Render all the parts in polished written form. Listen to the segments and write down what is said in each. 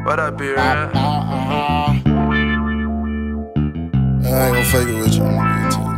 What up, B-Real? I ain't gon' fake it with you, I'm gonna get to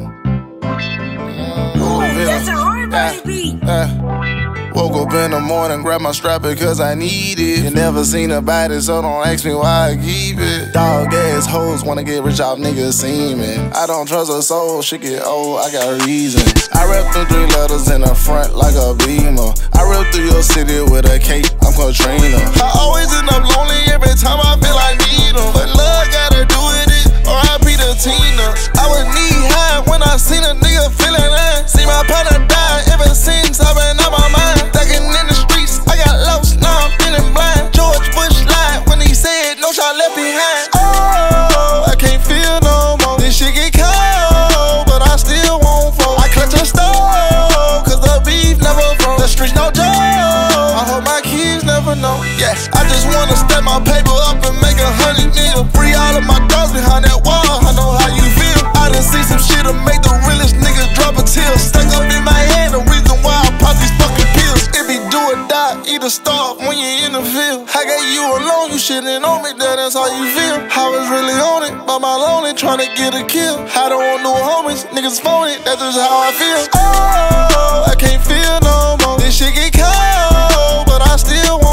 it, man. That's a hard beat. Woke up in the morning, grab my strap because I need it. You never seen a body, so don't ask me why I keep it. Dog ass hoes wanna get rich off niggas semen. I don't trust a soul, shit get old, I got reasons. I rep through 3 letters in the front like a beamer. I rip through your city with a cape, I'm Katrina. I always end up lonely every time I feel I need them. But love gotta do with it, or I be the Tina. I was knee high when I seen a nigga feeling that. See my partner die ever since I've been on my mind. Thuggin' in the streets, I got lost, now I'm feeling blind. George Bush lied when he said no child left behind. Oh, I can't feel no more. This shit get cold, but I still won't fold. I clutch a stove, cause the beef never froze. The streets no joke, I hope my kids never know. Yes, I just wanna step my paper up and make 100 mil. Free all of my dogs behind that wall, I know how you feel. I done see some shit to make the realest niggas drop a tear. Stuck up in my head, the reason why I pop these fucking pills. If he do or die, either starve when you're in the field. I got you alone, you shitting on me, that's how you feel. I was really on it, by my lonely, trying to get a kill. I don't want no homies, niggas phony, that's just how I feel. Oh, I can't feel no more. This shit get cold, but I still